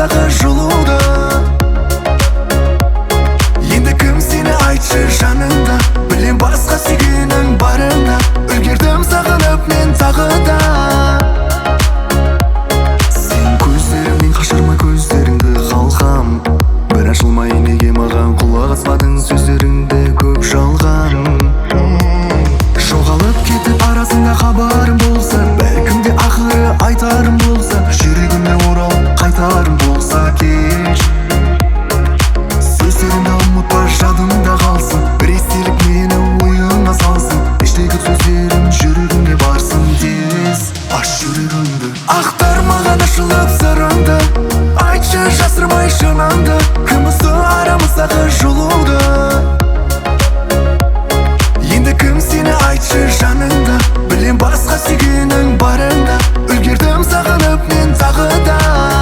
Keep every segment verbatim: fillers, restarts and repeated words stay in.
арамыздағы жылуды. Енді кім сені айтшы жаныңда, білем басқа сүйгенің барыңда. Үлгердім сағынып мен тағы да. Сен көздерімнен қашырма көздеріңді қалқам, бір ашылмай неге маған құлақ аспадың сөздеріңді көп жалған. Жоғалып кетіп арасында хабарым болса, бәлкім де ақыры айтарым болса, жүрегіме орал қайтарым болса кеш. Сөздерімді ұмытпа жадымда қалсын, бір естелік мені ойыңа салсын. Іштегі сөздерім жүрегіңе барсын тез. Аш жүрегіңді, ақтар маған ашылып сырыңды, айтшы жасырмай шыныңды, кім бұзды арамыздағы жылуды. Енді кім сені айтшы жаныңда, білем басқа сүйгенің барыңда. Үлгердім сағынып мен тағы да.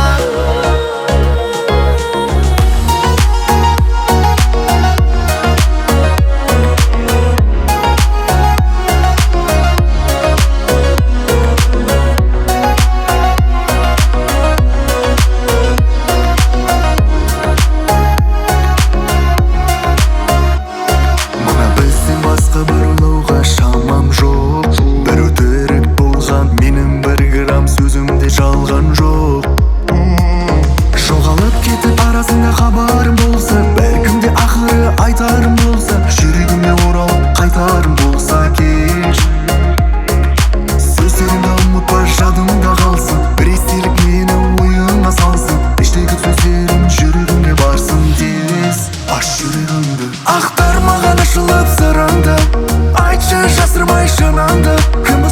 Мына бізден басқа бір ойлауға шамам жоқ. Бір өтірік болған менің бір грамм сөзімде жалған жоқ. Жоғалып кетіп арасында хабарым болса, бәлкім де ақыры айтарым болса, жүрегіме орал қайтарым болса кеш. Сөздерімді ұмытпа жадымда қалсын, бір естелік мені ойыңа салсын. Іштегі сөздерім жүрегіңе барсын тез. Аш жүрегіңді, ақтар маған ашылып сырыңды, айтшы жасырмай шыныңды, кім